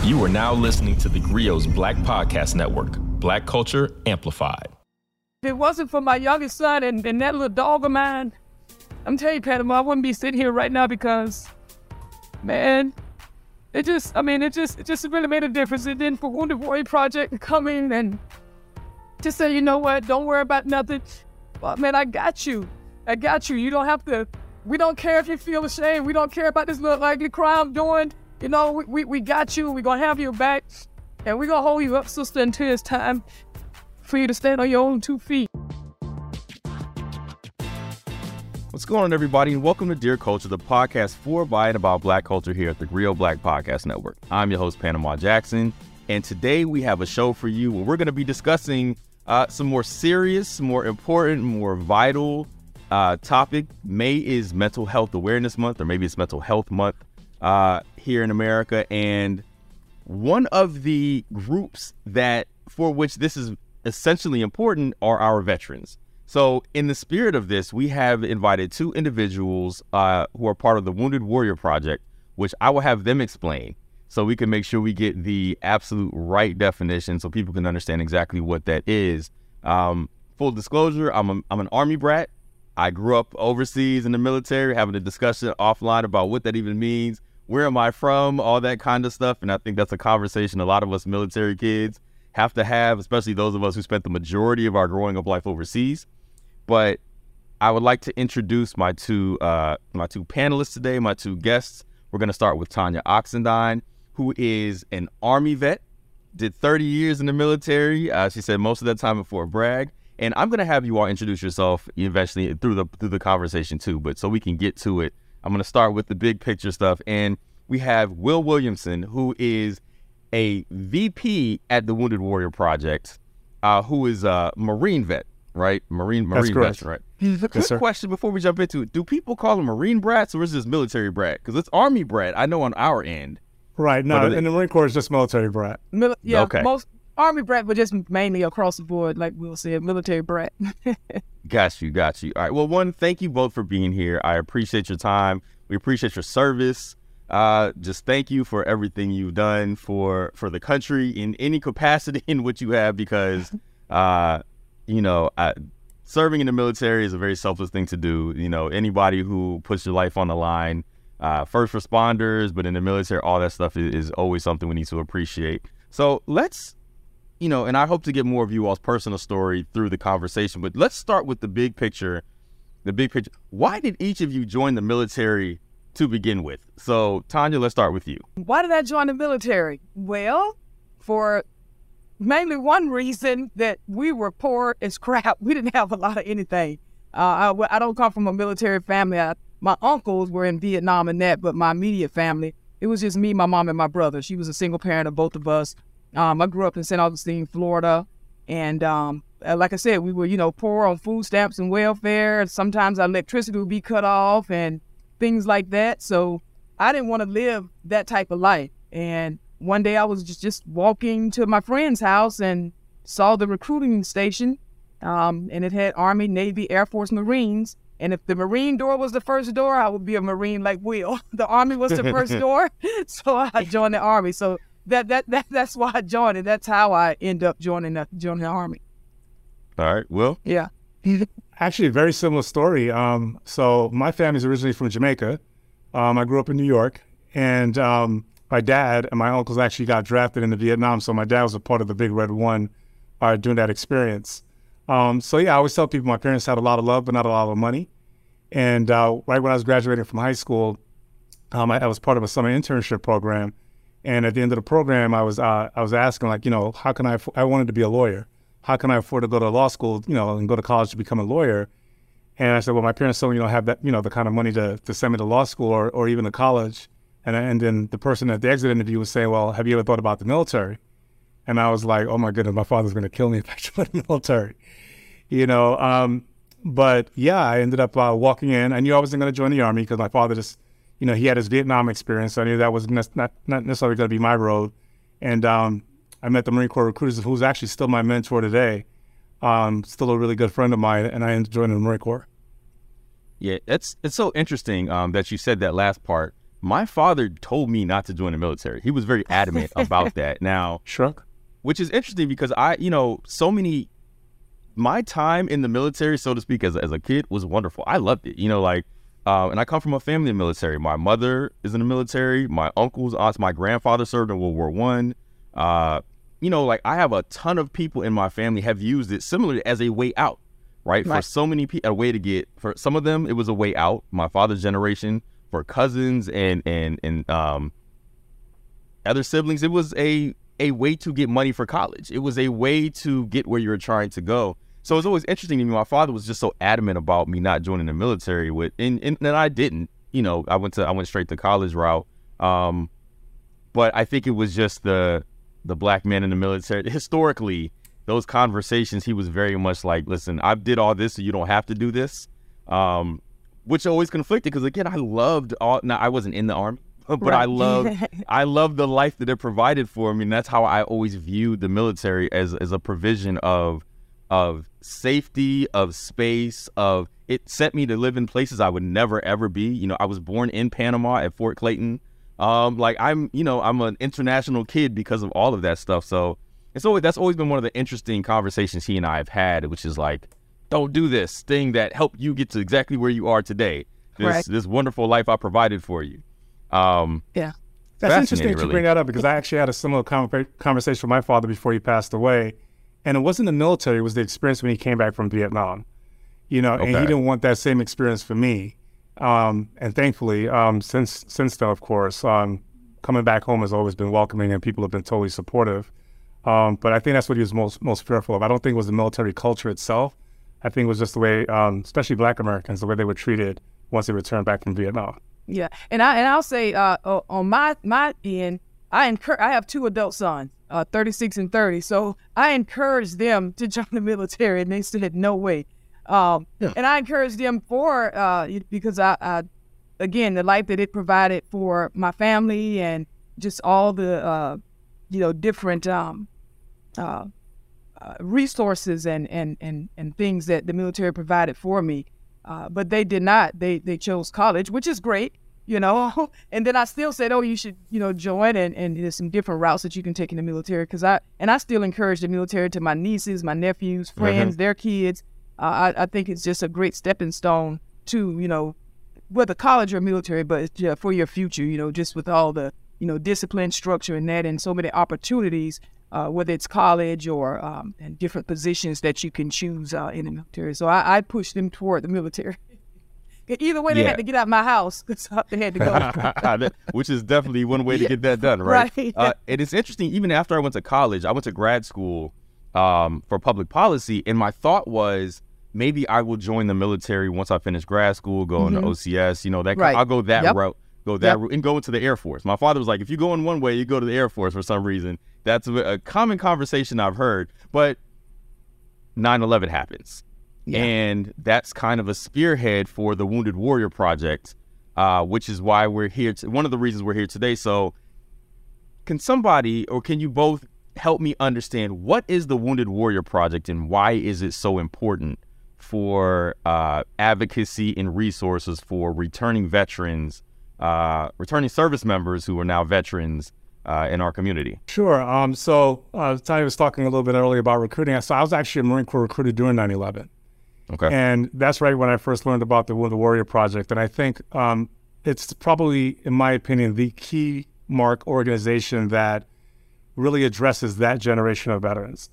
You are now listening to the Grio's Black Podcast Network, Black Culture Amplified. If it wasn't for my youngest son and that little dog of mine, I'm telling you, Panama, I wouldn't be sitting here right now because, man, it just really made a difference. And then for Wounded Warrior Project to come in and just say, you know what, don't worry about nothing. Well, man, I got you. You don't have to, we don't care if you feel ashamed. We don't care about this little ugly crime doing. You know, we got you. We're going to have your back. And we're going to hold you up, sister, until it's time for you to stand on your own 2 feet. What's going on, everybody, and welcome to Dear Culture, the podcast for, by, and about Black culture here at the Grio Black Podcast Network. I'm your host, Panama Jackson, and today we have a show for you where we're going to be discussing some more serious, more important, more vital topic. May is Mental Health Awareness Month, or maybe it's Mental Health Month here in America, and one of the groups that for which this is essentially important are our veterans. So in the spirit of this, we have invited two individuals who are part of the Wounded Warrior Project, which I will have them explain so we can make sure we get the absolute right definition so people can understand exactly what that is. Full disclosure, I'm an Army brat. I grew up overseas in the military, having a discussion offline about what that even means. Where am I from? All that kind of stuff. And I think that's a conversation a lot of us military kids have to have, especially those of us who spent the majority of our growing up life overseas. But I would like to introduce my two panelists today, my two guests. We're going to start with Tanya Oxendine, who is an Army vet, did 30 years in the military. She said most of that time at Fort Bragg. And I'm going to have you all introduce yourself eventually through the conversation too. But so we can get to it, I'm going to start with the big picture stuff. And we have Will Williamson, who is a VP at the Wounded Warrior Project, who is a Marine vet, right? Marine vet, right? Quick question before we jump into it. Do people call them Marine brats or is this military brat? Because it's Army brat, I know, on our end. Right. No, in the Marine Corps, it's just military brat. Okay. Most Army brat, but just mainly across the board, like Will said, military brat. Got you. All right. Well, one, thank you both for being here. I appreciate your time. We appreciate your service. Just thank you for everything you've done for the country in any capacity in which you have, because, serving in the military is a very selfless thing to do. You know, anybody who puts your life on the line, first responders, but in the military, all that stuff is always something we need to appreciate. So let's, and I hope to get more of you all's personal story through the conversation, but let's start with the big picture. Why did each of you join the military to begin with? So Tanya, let's start with you. Why did I join the military? Well, for mainly one reason, that we were poor as crap. We didn't have a lot of anything. I don't come from a military family. My uncles were in Vietnam and that, but my immediate family, it was just me, my mom, and my brother. She was a single parent of both of us. I grew up in St. Augustine, Florida. And like I said, we were, poor on food stamps and welfare. Sometimes our electricity would be cut off and things like that. So I didn't want to live that type of life. And one day I was just walking to my friend's house and saw the recruiting station, and it had Army, Navy, Air Force, Marines. And if the Marine door was the first door, I would be a Marine like Will. The Army was the first door, so I joined the Army. So that's why I joined, and that's how I end up joining the Army. All right, Will? Yeah. Actually, a very similar story. So my family's originally from Jamaica. I grew up in New York, and my dad and my uncles actually got drafted into Vietnam. So my dad was a part of the Big Red One during that experience. So yeah, I always tell people my parents had a lot of love, but not a lot of money. And right when I was graduating from high school, I was part of a summer internship program. And at the end of the program, I was asking, like, how can I wanted to be a lawyer. How can I afford to go to law school, and go to college to become a lawyer? And I said, well, my parents told me, have that, the kind of money to send me to law school or even to college. And then the person at the exit interview was saying, well, have you ever thought about the military? And I was like, oh my goodness, my father's going to kill me if I join the military, But yeah, I ended up walking in. I knew I wasn't going to join the Army because my father just, he had his Vietnam experience. So I knew that was not necessarily going to be my road. And I met the Marine Corps recruiters, who's actually still my mentor today. Still a really good friend of mine, and I ended up joining the Marine Corps. Yeah, it's so interesting that you said that last part. my father told me not to join the military. He was very adamant about that. Now, Sure. which is interesting because my time in the military, so to speak, as a kid was wonderful. I loved it, and I come from a family in the military. My mother is in the military. My uncles, aunts, my grandfather served in World War I. I have a ton of people in my family have used it similarly as a way out, right? For so many people, a way to get, for some of them, it was a way out. My father's generation, for cousins and other siblings, it was a way to get money for college. It was a way to get where you were trying to go. So it's always interesting to me. My father was just so adamant about me not joining the military and I didn't. I went straight to college route. But I think it was just the black man in the military. Historically, those conversations, he was very much like, listen, I did all this so you don't have to do this. Which always conflicted because, again, I loved I wasn't in the Army, but right. I loved the life that it provided for me. And that's how I always viewed the military, as a provision of safety, of space, it set me to live in places I would never, ever be. I was born in Panama at Fort Clayton. I'm an international kid because of all of that stuff. So that's always been one of the interesting conversations he and I have had, which is like, don't do this thing that helped you get to exactly where you are today. This wonderful life I provided for you. Yeah. That's interesting that you bring that up, because I actually had a similar conversation with my father before he passed away. And it wasn't the military, it was the experience when he came back from Vietnam. And he didn't want that same experience for me. And thankfully, since then, of course, coming back home has always been welcoming and people have been totally supportive. But I think that's what he was most fearful of. I don't think it was the military culture itself. I think it was just the way, especially Black Americans, the way they were treated once they returned back from Vietnam. Yeah, and I'll say on my end, I have two adult sons, 36 and 30. So I encouraged them to join the military, and they said no way. And I encouraged them because I again, the life that it provided for my family and just all the different resources and things that the military provided for me. But they did not. They chose college, which is great, And then I still said, oh, you should, join. And there's some different routes that you can take in the military. I still encourage the military to my nieces, my nephews, friends, their kids. I think it's just a great stepping stone to, whether college or military, but for your future, just with all the, discipline, structure, and that, and so many opportunities, whether it's college or and different positions that you can choose in the military. So I push them toward the military. Either way, they had to get out of my house because they had to go. Which is definitely one way to get that done, right? Right. And it's interesting, even after I went to college, I went to grad school for public policy, and my thought was maybe I will join the military once I finish grad school, go into OCS, I'll go that route. Route and go into the Air Force. My father was like, if you go in one way, you go to the Air Force for some reason. That's a common conversation I've heard. But 9/11 happens. Yeah. And that's kind of a spearhead for the Wounded Warrior Project, which is why we're here. One of the reasons we're here today. So can you both help me understand what is the Wounded Warrior Project and why is it so important for advocacy and resources for returning veterans, returning service members who are now veterans in our community? Sure. So Tanya was talking a little bit earlier about recruiting. So I was actually a Marine Corps recruiter during 9/11. Okay. And that's right when I first learned about the Wounded Warrior Project. And I think it's probably, in my opinion, the key mark organization that really addresses that generation of veterans.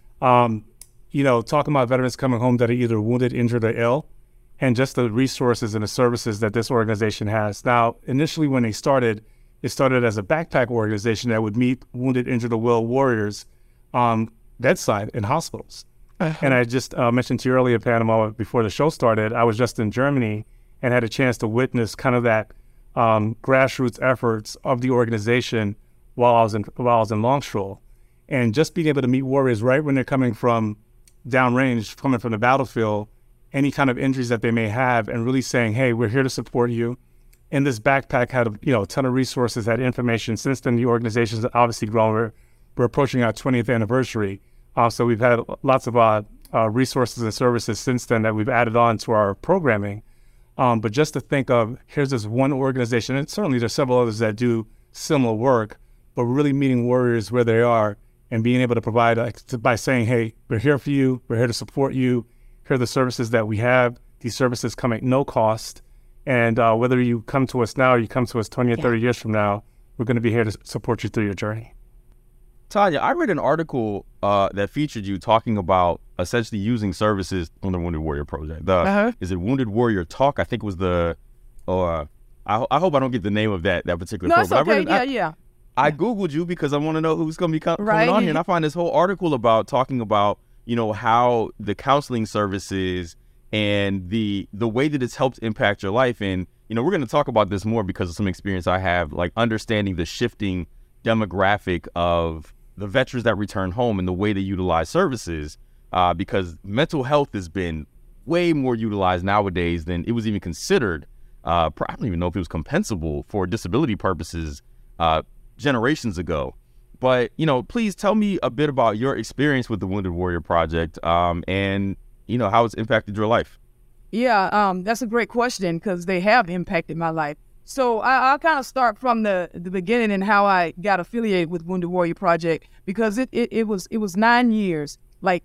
Talking about veterans coming home that are either wounded, injured, or ill, and just the resources and the services that this organization has. Now, initially when it started as a backpack organization that would meet wounded, injured, or ill warriors bedside in hospitals. And I just mentioned to you earlier, Panama, before the show started, I was just in Germany and had a chance to witness kind of that grassroots efforts of the organization while I was in Longshore. And just being able to meet warriors right when they're coming from downrange, coming from the battlefield, any kind of injuries that they may have, and really saying, hey, we're here to support you. And this backpack had a ton of resources, had information. Since then, the organization's obviously grown. We're approaching our 20th anniversary. So we've had lots of resources and services since then that we've added on to our programming. But just to think of, here's this one organization, and certainly there's several others that do similar work, but really meeting warriors where they are and being able to provide by saying, hey, we're here for you. We're here to support you. Here are the services that we have. These services come at no cost. And whether you come to us now or you come to us 20 or 30 years from now, we're going to be here to support you through your journey. Tanya, I read an article that featured you talking about essentially using services on the Wounded Warrior Project. Is it Wounded Warrior Talk? I think it was I hope I don't get the name of that particular program. No, it's okay. I Googled you because I want to know who's going to be coming on here. And I find this whole article talking about, how the counseling services and the way that it's helped impact your life. And, we're going to talk about this more because of some experience I have, like understanding the shifting demographic of the veterans that return home and the way they utilize services, because mental health has been way more utilized nowadays than it was even considered. I don't even know if it was compensable for disability purposes generations ago. But, please tell me a bit about your experience with the Wounded Warrior Project and, how it's impacted your life. Yeah, that's a great question because they have impacted my life. So I'll kind of start from the beginning and how I got affiliated with Wounded Warrior Project, because it was 9 years, like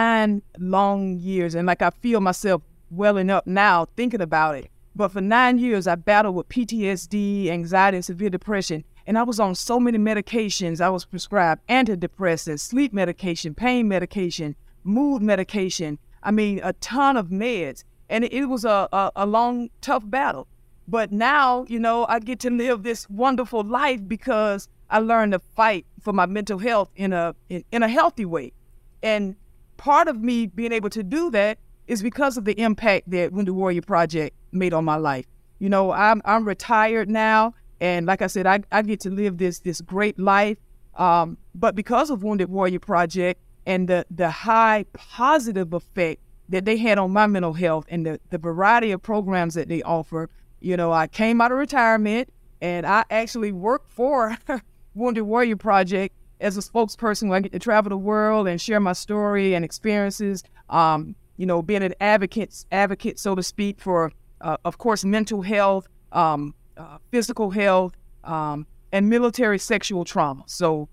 9 long years. And I feel myself welling up now thinking about it. But for 9 years, I battled with PTSD, anxiety, and severe depression. And I was on so many medications. I was prescribed antidepressants, sleep medication, pain medication, mood medication. I mean, a ton of meds. And it was a long, tough battle. But now, I get to live this wonderful life because I learned to fight for my mental health in a healthy way. And part of me being able to do that is because of the impact that Wounded Warrior Project made on my life. I'm retired now, and like I said, I get to live this great life. But because of Wounded Warrior Project and the high positive effect that they had on my mental health and the variety of programs that they offer, I came out of retirement and I actually worked for Wounded Warrior Project as a spokesperson where I get to travel the world and share my story and experiences, being an advocate, so to speak, for, of course, mental health, physical health, and military sexual trauma. So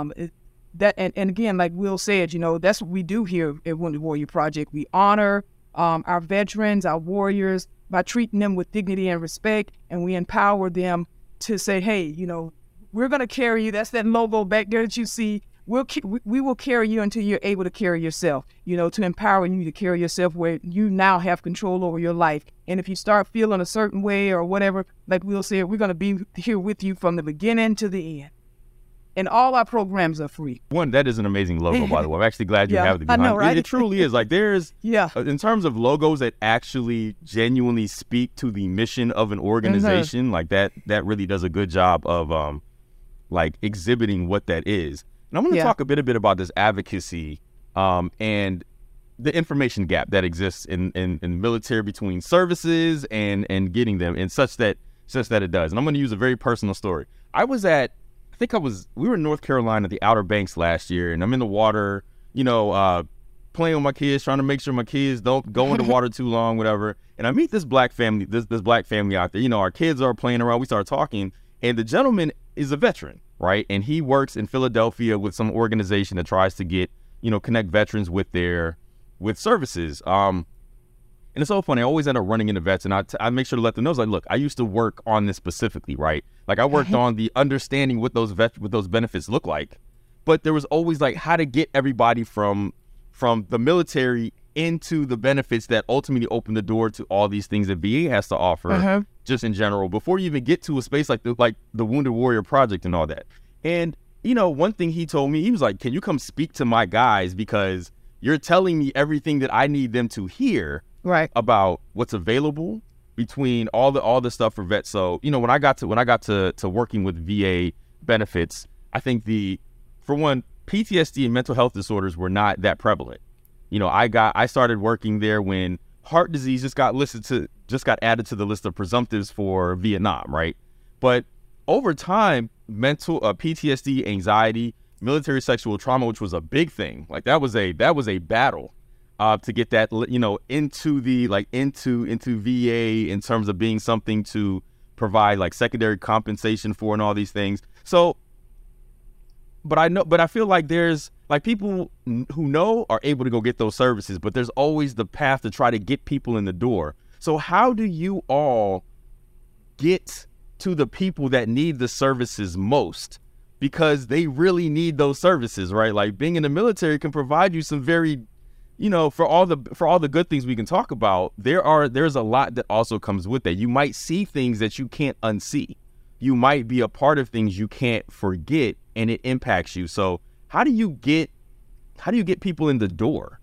and again, like Will said, that's what we do here at Wounded Warrior Project. We honor our veterans, our warriors, by treating them with dignity and respect, and we empower them to say, hey, we're going to carry you. That's that logo back there that you see. We will carry you until you're able to carry yourself, to empower you to carry yourself where you now have control over your life. And if you start feeling a certain way or whatever, like Will said, we're going to be here with you from the beginning to the end. And all our programs are free. One, that is an amazing logo, by the way. I'm actually glad you have it behind. I know, right? It truly is. There's, in terms of logos that actually genuinely speak to the mission of an organization, that really does a good job of, exhibiting what that is. And I'm going to talk a bit about this advocacy and the information gap that exists in military between services and getting them, and such that it does. And I'm going to use a very personal story. We were in North Carolina at the Outer Banks last year, and I'm in the water, playing with my kids, trying to make sure my kids don't go in the water too long, whatever. And I meet this black family, this black family out there. Our kids are playing around. We start talking, and the gentleman is a veteran, right? And he works in Philadelphia with some organization that tries to get, connect veterans with services. And it's so funny. I always end up running into vets, and I make sure to let them know, look, I used to work on this specifically, right? I worked on the understanding what those benefits look like. But there was always how to get everybody from the military into the benefits that ultimately open the door to all these things that VA has to offer, just in general, before you even get to a space like the Wounded Warrior Project and all that. And, one thing he told me, he was like, can you come speak to my guys, because you're telling me everything that I need them to hear. Right. About what's available between all the stuff for vets. So, when I got to working with VA benefits, I think for one, PTSD and mental health disorders were not that prevalent. I started working there when heart disease just got added to the list of presumptives for Vietnam, right? But over time, mental PTSD, anxiety, military sexual trauma, which was a big thing, that was a battle. to get that, into the into VA in terms of being something to provide like secondary compensation for and all these things. So, but I feel like there's like people who know are able to go get those services, but there's always the path to try to get people in the door. So how do you all get to the people that need the services most? Because they really need those services, right? Like being in the military can provide you some very, for all the good things we can talk about, there's a lot that also comes with that. You might see things that you can't unsee. You might be a part of things you can't forget, and it impacts you. So how do you get people in the door?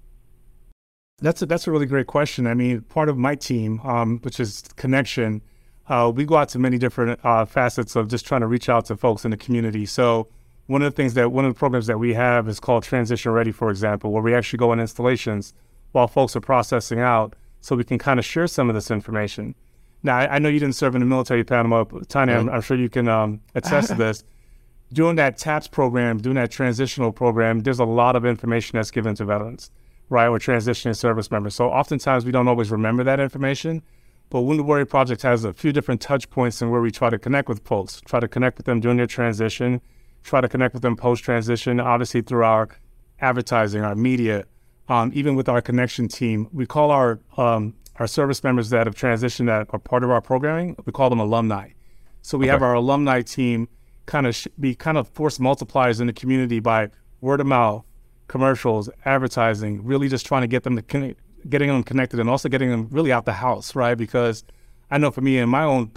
That's a really great question. I mean, part of my team, which is Connection, we go out to many different facets of just trying to reach out to folks in the community. So one of the programs that we have is called Transition Ready, for example, where we actually go in installations while folks are processing out so we can kind of share some of this information. Now, I know you didn't serve in the military, Panama. Tanya, I'm sure you can attest to this. Doing that TAPS program, doing that transitional program, there's a lot of information that's given to veterans, right, or transitioning service members. So oftentimes we don't always remember that information, but Wounded Warrior Project has a few different touch points in where we try to connect with folks, try to connect with them during their transition, try to connect with them post-transition, obviously through our advertising, our media, even with our Connection team. We call our service members that have transitioned that are part of our programming, we call them alumni. So we have our alumni team be force multipliers in the community by word of mouth, commercials, advertising, really just trying to get them getting them connected and also getting them really out the house, right? Because I know for me in my own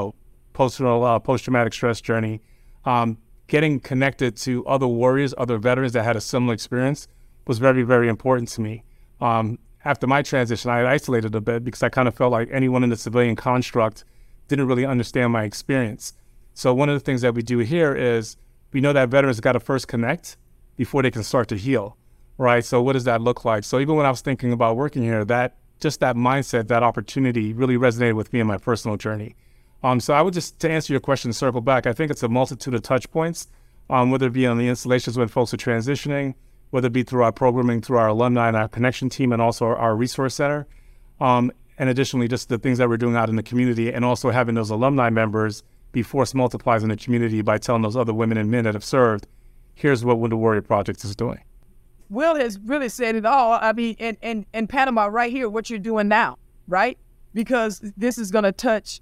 post-traumatic stress journey, getting connected to other warriors, other veterans that had a similar experience was very, very important to me. After my transition, I had isolated a bit because I kind of felt like anyone in the civilian construct didn't really understand my experience. So one of the things that we do here is we know that veterans got to first connect before they can start to heal, right? So what does that look like? So even when I was thinking about working here, that mindset, that opportunity really resonated with me in my personal journey. So I would just, to answer your question, circle back, I think it's a multitude of touch points, whether it be on the installations when folks are transitioning, whether it be through our programming, through our alumni and our Connection team, and also our resource center. And additionally, just the things that we're doing out in the community, and also having those alumni members be force multipliers in the community by telling those other women and men that have served, here's what Wounded Warrior Project is doing. Will has really said it all. I mean, in Panama right here, what you're doing now, right? Because this is going to touch,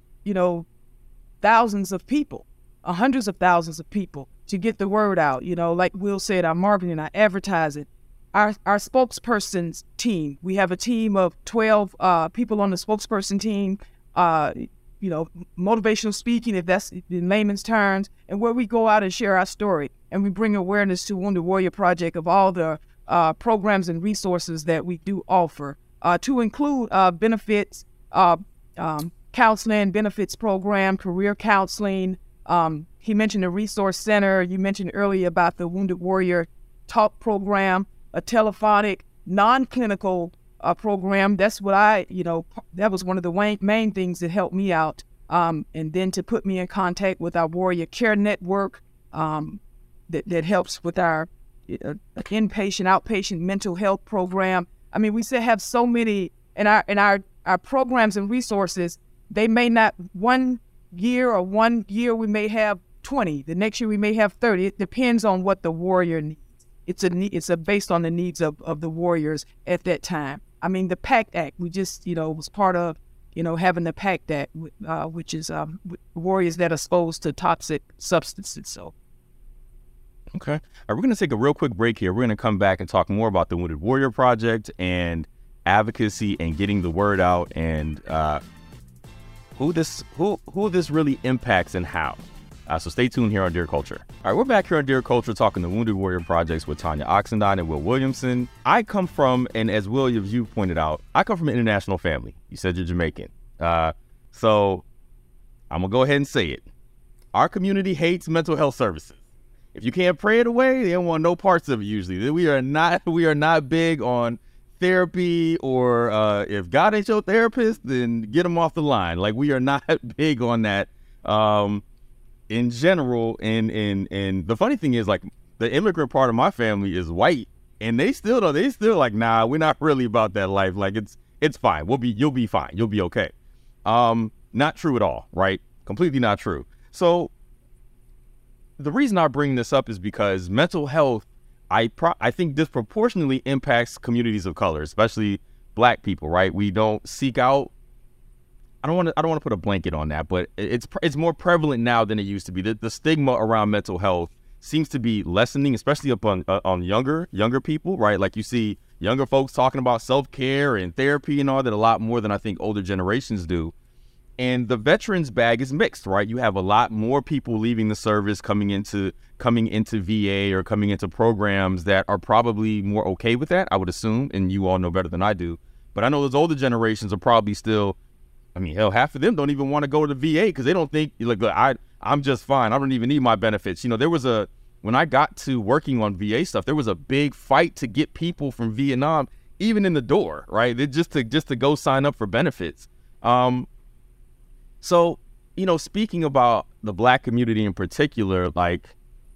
thousands of people, hundreds of thousands of people to get the word out. Like Will said, our marketing, our advertising, our spokesperson's team. We have a team of 12 people on the spokesperson team, motivational speaking, if that's in layman's terms, and where we go out and share our story. And we bring awareness to Wounded Warrior Project of all the programs and resources that we do offer, to include benefits, counseling, benefits program, career counseling. He mentioned the Resource Center. You mentioned earlier about the Wounded Warrior Talk program, a telephonic, non-clinical program. That's what that was one of the main things that helped me out. And then to put me in contact with our Warrior Care Network that helps with our inpatient, outpatient mental health program. I mean, we still have so many in our programs and resources. They may not, one year we may have 20. The next year we may have 30. It depends on what the warrior needs. It's based on the needs of the warriors at that time. I mean, the PACT Act, we just, was part of, having the PACT Act, which is warriors that are exposed to toxic substances. So. Okay. All right, we're going to take a real quick break here. We're going to come back and talk more about the Wounded Warrior Project and advocacy and getting the word out and who this really impacts and how. So stay tuned here on Dear Culture. All right, we're back here on Dear Culture talking the Wounded Warrior Projects with Tanya Oxendine and Will Williamson. I come from, and as Will, you pointed out, I come from an international family. You said you're Jamaican. So I'm going to go ahead and say it. Our community hates mental health services. If you can't pray it away, they don't want no parts of it usually. We are not big on therapy, or if God ain't your therapist, then get him off the line. Like, we are not big on that in general. And the funny thing is, like, the immigrant part of my family is white, And they still like, nah, we're not really about that life. Like it's fine. You'll be fine. You'll be okay. Not true at all, right? Completely not true. So the reason I bring this up is because mental health, I think disproportionately impacts communities of color, especially Black people, right? We don't seek out, I don't want to put a blanket on that, but it's more prevalent now than it used to be. The stigma around mental health seems to be lessening, especially upon on younger people, right? Like you see younger folks talking about self-care and therapy and all that a lot more than I think older generations do. And the veterans bag is mixed, right? You have a lot more people leaving the service, coming into VA or coming into programs that are probably more okay with that, I would assume, and you all know better than I do. But I know those older generations are probably still, I mean, hell, half of them don't even want to go to the VA because they don't think, like, I'm just fine. I don't even need my benefits. You know, when I got to working on VA stuff, there was a big fight to get people from Vietnam even in the door, right? Just to go sign up for benefits. So, you know, speaking about the Black community in particular, like,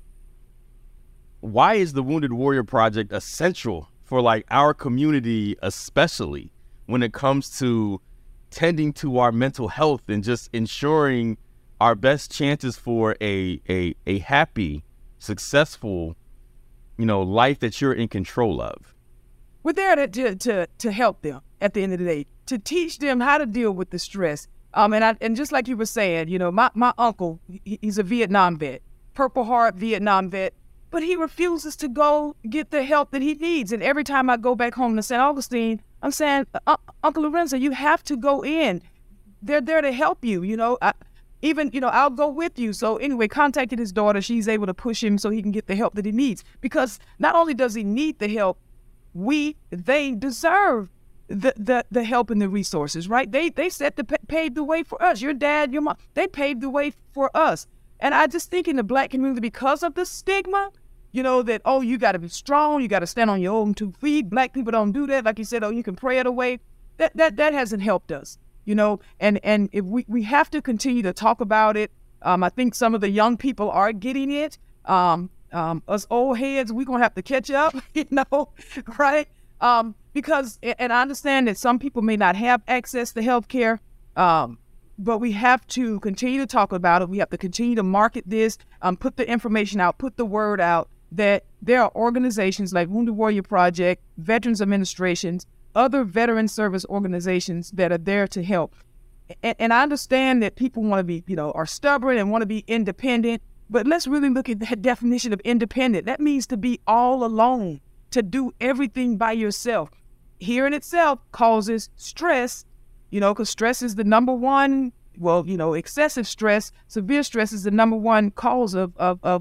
why is the Wounded Warrior Project essential for, like, our community, especially when it comes to tending to our mental health and just ensuring our best chances for a happy, successful, you know, life that you're in control of? We're there to help them at the end of the day, to teach them how to deal with the stress. And just like you were saying, you know, my uncle, he's a Vietnam vet, Purple Heart Vietnam vet, but he refuses to go get the help that he needs. And every time I go back home to St. Augustine, I'm saying, Uncle Lorenzo, you have to go in. They're there to help you, you know. I'll go with you. So anyway, contacted his daughter. She's able to push him so he can get the help that he needs. Because not only does he need the help, they deserve the help and the resources, right? They paved the way for us. Your dad, your mom, they paved the way for us. And I just think in the Black community, because of the stigma, you know, that, oh, you got to be strong, you got to stand on your own 2 feet. Black people don't do that. Like you said, oh, you can pray it away. That hasn't helped us, you know. And if we have to continue to talk about it. I think some of the young people are getting it. Us old heads, we're gonna have to catch up, you know, right? Because, and I understand that some people may not have access to health care, but we have to continue to talk about it. We have to continue to market this, put the information out, put the word out that there are organizations like Wounded Warrior Project, Veterans Administrations, other veteran service organizations that are there to help. And I understand that people want to be, you know, are stubborn and want to be independent, but let's really look at that definition of independent. That means to be all alone, to do everything by yourself. Here in itself causes stress, you know, because stress is the number one, well, you know, excessive stress, severe stress is the number one cause of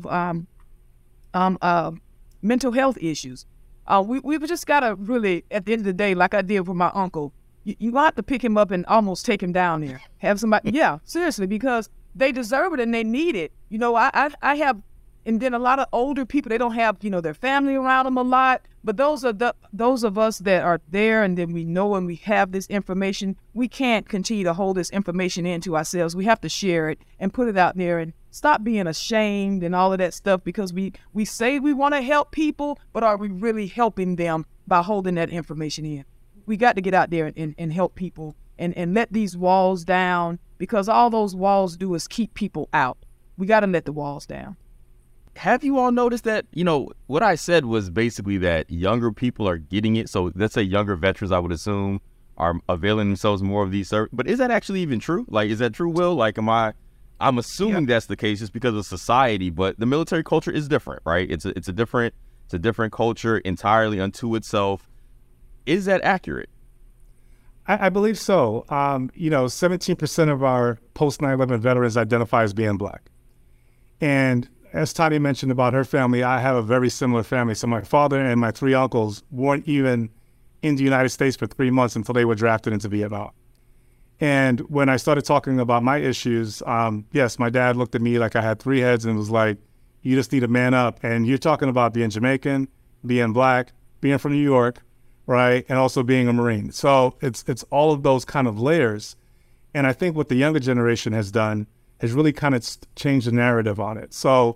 mental health issues. We've just got to really, at the end of the day, like I did with my uncle, you have to pick him up and almost take him down there. Have somebody, yeah, seriously, because they deserve it and they need it. You know, I have, and then a lot of older people, they don't have, you know, their family around them a lot. But those of us that are there and then we know and we have this information, we can't continue to hold this information into ourselves. We have to share it and put it out there and stop being ashamed and all of that stuff, because we say we want to help people, but are we really helping them by holding that information in? We got to get out there and help people and let these walls down, because all those walls do is keep people out. We got to let the walls down. Have you all noticed that, you know, what I said was basically that younger people are getting it. So let's say younger veterans, I would assume, are availing themselves more of these services. But is that actually even true? Like, is that true, Will? Like, I'm assuming that's the case just because of society, but the military culture is different, right? It's a different culture entirely unto itself. Is that accurate? I believe so. 17% of our post 9/11 veterans identify as being Black. And as Tanya mentioned about her family, I have a very similar family. So my father and my 3 uncles weren't even in the United States for 3 months until they were drafted into Vietnam. And when I started talking about my issues, yes, my dad looked at me like I had 3 heads and was like, you just need to man up. And you're talking about being Jamaican, being Black, being from New York, right? And also being a Marine. So it's all of those kind of layers. And I think what the younger generation has done has really kind of changed the narrative on it. So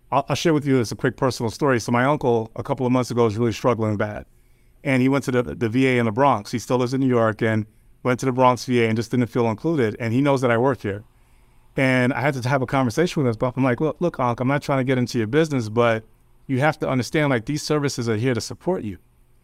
I'll share with you as a quick personal story. So my uncle, a couple of months ago, was really struggling bad. And he went to the VA in the Bronx. He still lives in New York, and went to the Bronx VA and just didn't feel included. And he knows that I work here. And I had to have a conversation with him. But I'm like, well, look, Unc, I'm not trying to get into your business, but you have to understand, like, these services are here to support you.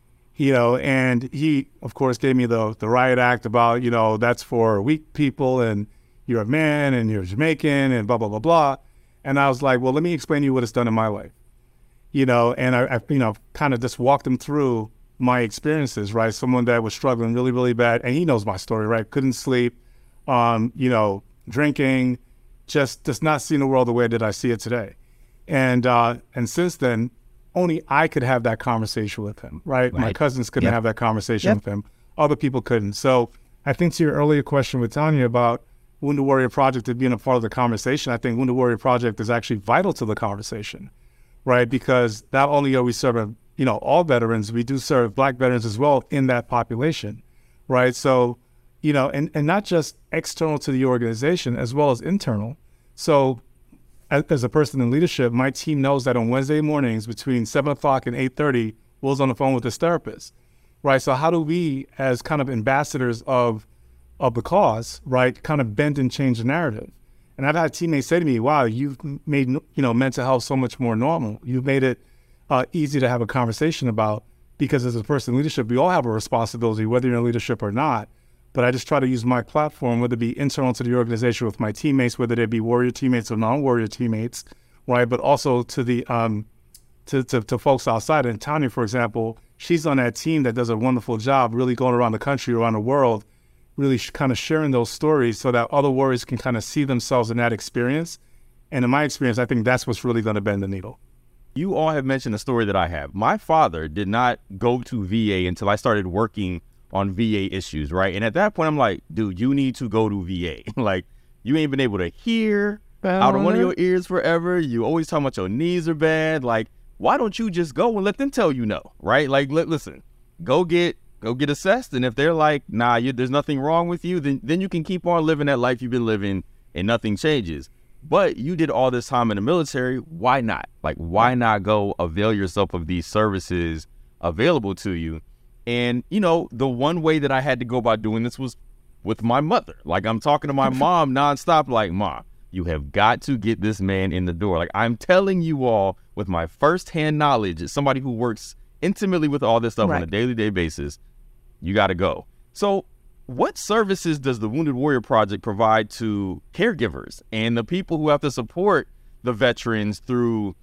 And he, of course, gave me the riot act about, that's for weak people, and you're a man, and you're Jamaican, and blah, blah, blah, blah. And I was like, well, let me explain to you what it's done in my life. And I kind of just walked him through my experiences, right? Someone that was struggling really, really bad. And he knows my story, right? Couldn't sleep, drinking, just not seeing the world the way that I see it today. And since then, only I could have that conversation with him, right? My cousins couldn't have that conversation with him. Other people couldn't. So I think to your earlier question with Tanya about Wounded Warrior Project being a part of the conversation, I think Wounded Warrior Project is actually vital to the conversation, right? Because not only are we serving, all veterans, we do serve Black veterans as well in that population, right? So, and not just external to the organization as well as internal. So as a person in leadership, my team knows that on Wednesday mornings between 7 o'clock and 8:30, Will's on the phone with his therapist, right? So how do we, as kind of ambassadors of the cause, right, kind of bend and change the narrative? And I've had teammates say to me, wow, you've made, mental health so much more normal. You've made it easy to have a conversation about, because as a person in leadership, we all have a responsibility, whether you're in leadership or not. But I just try to use my platform, whether it be internal to the organization with my teammates, whether they be warrior teammates or non-warrior teammates, right? But also to the to folks outside. And Tanya, for example, she's on that team that does a wonderful job really going around the country, around the world, really kind of sharing those stories so that other warriors can kind of see themselves in that experience. And in my experience, I think that's what's really going to bend the needle. You all have mentioned a story that I have. My father did not go to VA until I started working on VA issues, right? And at that point, I'm like, dude, you need to go to VA. Like, you ain't been able to hear out of one of your ears forever. You always talking about your knees are bad. Like, why don't you just go and let them tell you no, right? Like, listen, go get assessed. And if they're like, nah, there's nothing wrong with you, then you can keep on living that life you've been living and nothing changes. But you did all this time in the military. Why not? Like, why not go avail yourself of these services available to you? And, the one way that I had to go about doing this was with my mother. Like, I'm talking to my mom nonstop, like, Mom, you have got to get this man in the door. Like, I'm telling you all with my firsthand knowledge as somebody who works intimately with all this stuff on a day-to-day basis, you got to go. So what services does the Wounded Warrior Project provide to caregivers and the people who have to support the veterans through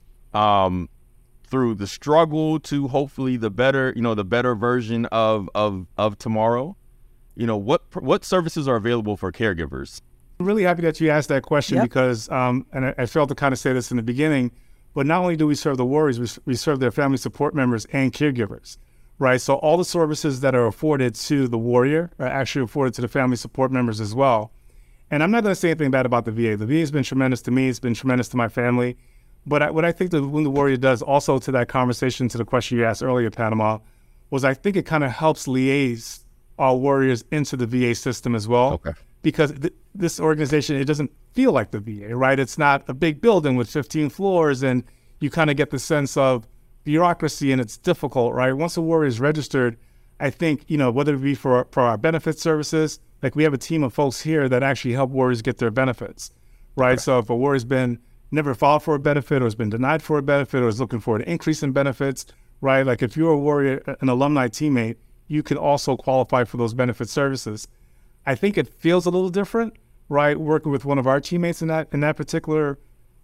the struggle to hopefully the better version of tomorrow? What services are available for caregivers? I'm really happy that you asked that question because, and I failed to kind of say this in the beginning, but not only do we serve the warriors, we serve their family support members and caregivers, right? So all the services that are afforded to the warrior are actually afforded to the family support members as well. And I'm not going to say anything bad about the VA. The VA has been tremendous to me. It's been tremendous to my family. But what I think the Wounded Warrior does also to that conversation, to the question you asked earlier, Panama, was I think it kind of helps liaise our warriors into the VA system as well. Okay. Because this organization, it doesn't feel like the VA, right? It's not a big building with 15 floors, and you kind of get the sense of bureaucracy, and it's difficult, right? Once a warrior is registered, I think, whether it be for our benefit services, like we have a team of folks here that actually help warriors get their benefits, right? Okay. So if a warrior's never filed for a benefit or has been denied for a benefit or is looking for an increase in benefits, right? Like if you're a warrior, an alumni teammate, you can also qualify for those benefit services. I think it feels a little different, right? Working with one of our teammates in that particular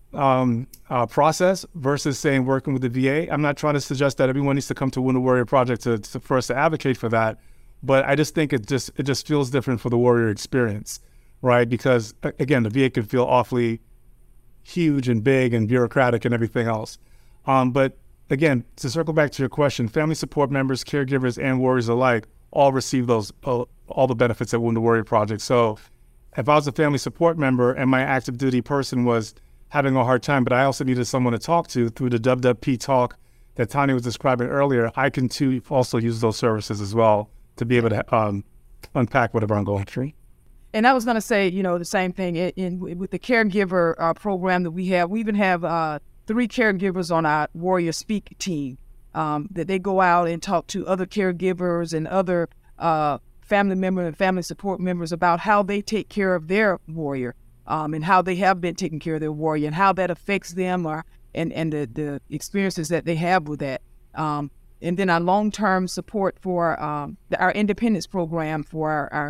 process versus saying working with the VA. I'm not trying to suggest that everyone needs to come to Wounded Warrior Project for us to advocate for that, but I just think it just feels different for the warrior experience, right? Because again, the VA can feel awfully huge and big and bureaucratic and everything else. But again, to circle back to your question, family support members, caregivers, and warriors alike all receive those all the benefits at Wounded Warrior Project. So if I was a family support member and my active duty person was having a hard time, but I also needed someone to talk to through the WWP talk that Tanya was describing earlier, I can too also use those services as well to be able to unpack whatever I'm going through. And I was going to say, the same thing with the caregiver program that we have. We even have 3 caregivers on our Warrior Speak team that they go out and talk to other caregivers and other family members and family support members about how they take care of their warrior and how they have been taking care of their warrior and how that affects them and the experiences that they have with that. And then our long-term support for our independence program for our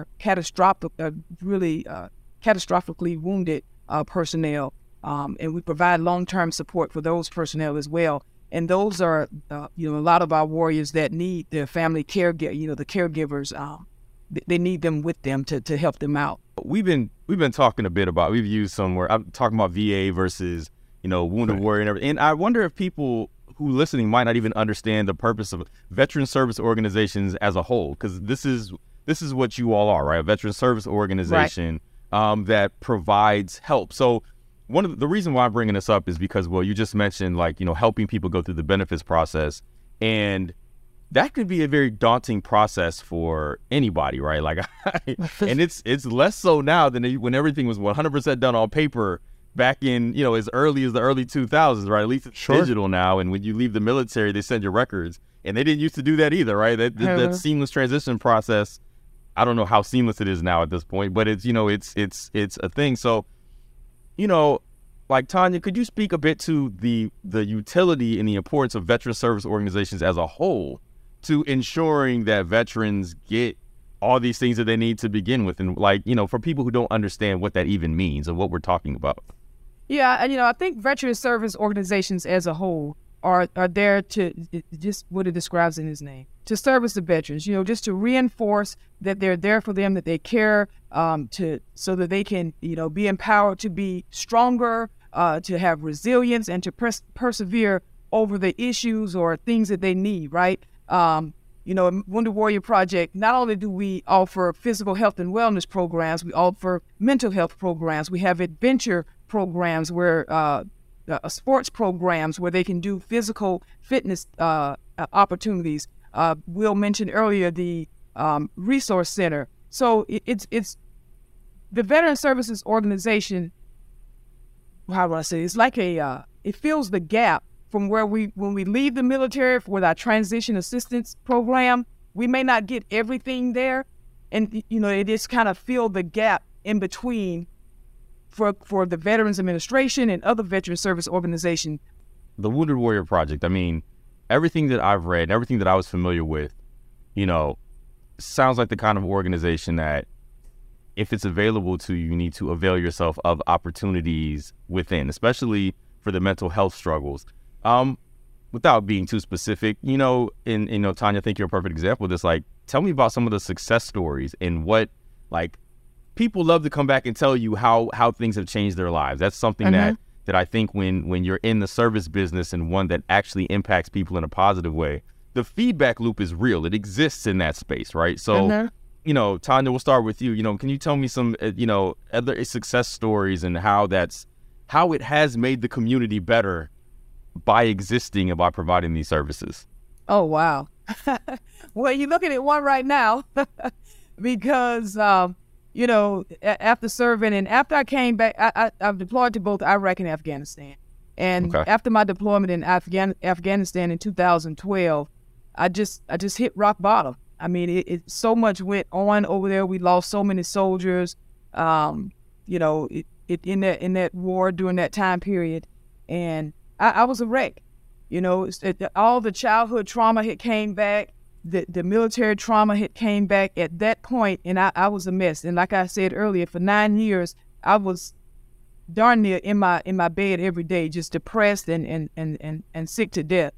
catastrophically wounded personnel. And we provide long-term support for those personnel as well. And those are, a lot of our warriors that need their family caregiver, the caregivers. They need them with them to help them out. We've been talking a bit about, we've used somewhere, I'm talking about VA versus, wounded warrior and everything. And I wonder if people who listening might not even understand the purpose of veteran service organizations as a whole, because this is what you all are, right? A veteran service organization that provides help. So one of the reason why I'm bringing this up is because, well, you just mentioned helping people go through the benefits process, and that could be a very daunting process for anybody, right? And it's less so now than when everything was 100% done on paper back in, as early as the early 2000s, right? At least it's digital now. And when you leave the military, they send you records. And they didn't used to do that either, right? That seamless transition process, I don't know how seamless it is now at this point, but it's, it's a thing. So, Tanya, could you speak a bit to the utility and the importance of veteran service organizations as a whole to ensuring that veterans get all these things that they need to begin with? And for people who don't understand what that even means and what we're talking about. Yeah, and I think veteran service organizations as a whole are there to just what it describes in its name, to service the veterans, just to reinforce that they're there for them, that they care, so that they can, be empowered to be stronger, to have resilience and to persevere over the issues or things that they need, right? Wounded Warrior Project, not only do we offer physical health and wellness programs, we offer mental health programs. We have adventure programs where sports programs where they can do physical fitness opportunities. Will mentioned earlier the resource center. So it's the Veteran Services Organization. How do I say? It's like it fills the gap from when we leave the military with our transition assistance program. We may not get everything there, and it just kind of fill the gap in between for the Veterans Administration and other veteran service organizations. The Wounded Warrior Project, I mean, everything that I've read, everything that I was familiar with, sounds like the kind of organization that if it's available to you, you need to avail yourself of opportunities within, especially for the mental health struggles. Without being too specific, Tanya, I think you're a perfect example of this. Tell me about some of the success stories and what, people love to come back and tell you how things have changed their lives. That's something that I think when you're in the service business and one that actually impacts people in a positive way, the feedback loop is real. It exists in that space, right? So, Tanya, we'll start with you. Can you tell me some, other success stories and how it has made the community better by existing and by providing these services? Oh, wow. Well, you're looking at one right now because, after serving and after I came back, I've deployed to both Iraq and Afghanistan. And after my deployment in Afghanistan in 2012, I just hit rock bottom. I mean, it so much went on over there. We lost so many soldiers, in that war during that time period. And I was a wreck. All the childhood trauma had came back. The military trauma had came back at that point, and I was a mess. And like I said earlier, for 9 years, I was darn near in my bed every day, just depressed and sick to death.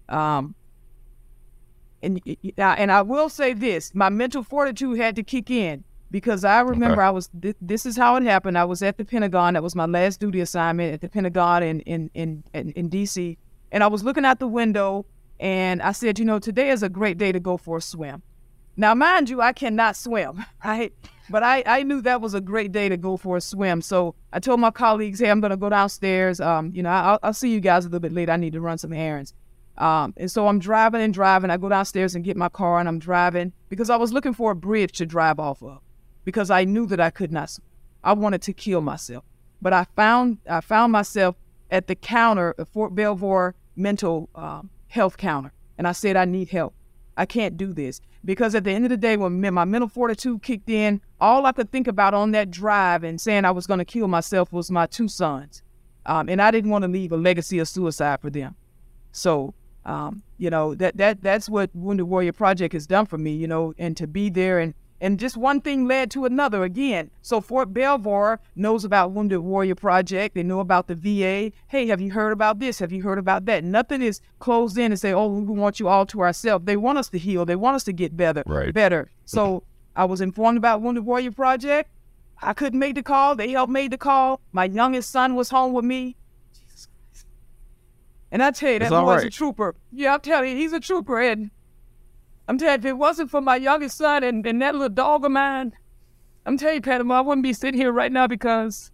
And I will say this: my mental fortitude had to kick in because I remember this is how it happened. I was at the Pentagon. That was my last duty assignment at the Pentagon in D.C. And I was looking out the window. And I said, today is a great day to go for a swim. Now, mind you, I cannot swim, right? But I knew that was a great day to go for a swim. So I told my colleagues, hey, I'm going to go downstairs. I'll see you guys a little bit later. I need to run some errands. And so I'm driving. I go downstairs and get my car, and I'm driving because I was looking for a bridge to drive off of because I knew that I could not swim. I wanted to kill myself. But I found myself at the counter, the Fort Belvoir mental health counter. And I said, I need help. I can't do this. Because at the end of the day, when my mental fortitude kicked in, all I could think about on that drive and saying I was going to kill myself was my 2 sons. And I didn't want to leave a legacy of suicide for them. So, you know, that's what Wounded Warrior Project has done for me, you know, and to be there and just one thing led to another again. So Fort Belvoir knows about Wounded Warrior Project. They know about the VA. Hey, have you heard about this? Have you heard about that? Nothing is closed in and say, oh, we want you all to ourselves. They want us to heal. They want us to get better. Right. Better. So I was informed about Wounded Warrior Project. I couldn't make the call. They helped make the call. My youngest son was home with me. Jesus Christ. And I tell you, that boy's a trooper. Yeah, I'm telling you, he's a trooper. And I'm telling you, if it wasn't for my youngest son and that little dog of mine, I'm telling you, Panama, I wouldn't be sitting here right now because,